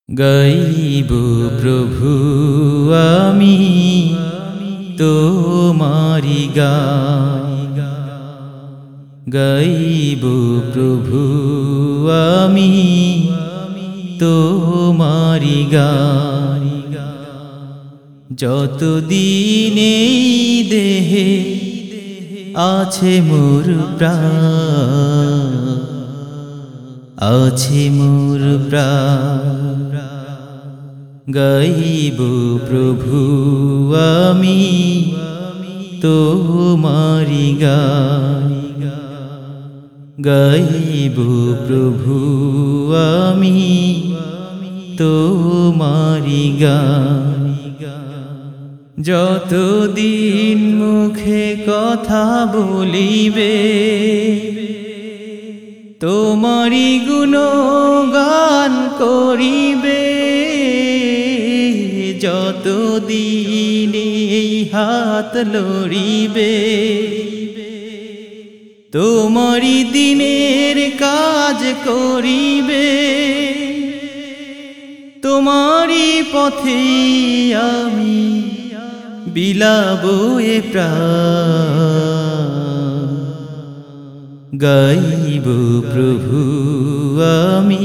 গাইব প্রভু আমি তোমারি গান, গাইব প্রভু আমি তোমারি গান। যতদিন এই দেহে আছে মোর প্রাণ, আছে মোর প্রাণ, গাইব প্রভু আমি তোমারি গান, গাইব প্রভু আমি তোমারি গান। যতদিন মুখে কথা বলিবে তোমারি গুণগান করিবে, যতদিন এই হাত লড়িবে তোমারি দিনের কাজ করিবে, তোমারি পথে আমি বিলাবো এ প্রাণ, গাইব প্রভু আমি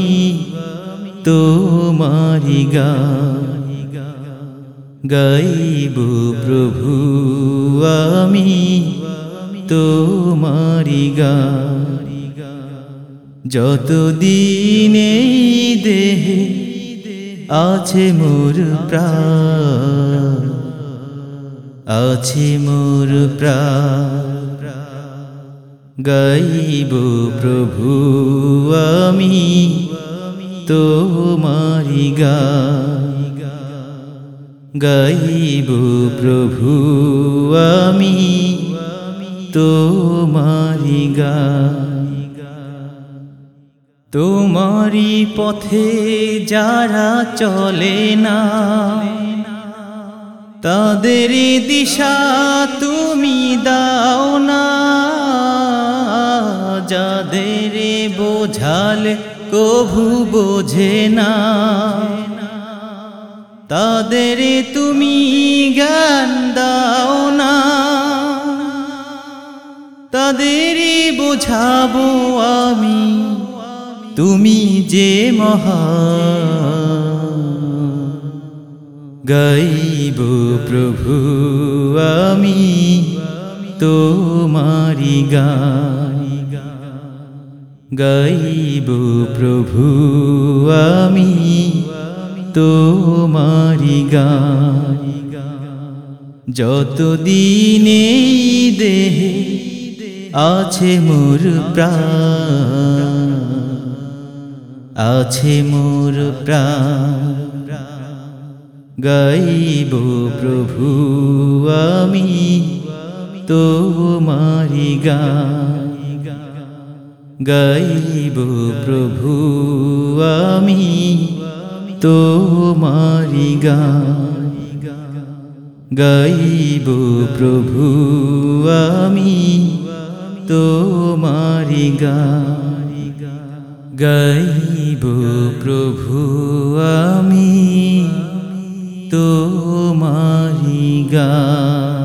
তোমারি গান, গাইব প্রভু আমি তোমারি গান। যতদিন এই দেহে আছে মোর প্রাণ, আছে মোর প্রাণ, গাইব প্রভু আমি তোমারি গান, গাইব প্রভু আমি তোমারি গান। তোমারি পথে যারা চলে না তাদের দিশা তুমি দাও না, যাদের বোঝালে কভু বোঝে না তাদের তুমি জ্ঞান দাও না, তাদেরই বোঝাবো আমি তুমি যে মহান, গাইব প্রভু আমি তোমারি গান, গাইব প্রভু আমি তোমারি গান। যতদিন এই দেহে আছে মোর প্রাণ, আছে মোর প্রাণ, গাইব প্রভু আমি তোমারি গান, গাইব প্রভু আমি তোমারি গান, গাইব প্রভু আমি তোমারি গান, গাইব প্রভু আমি তোমারি গান।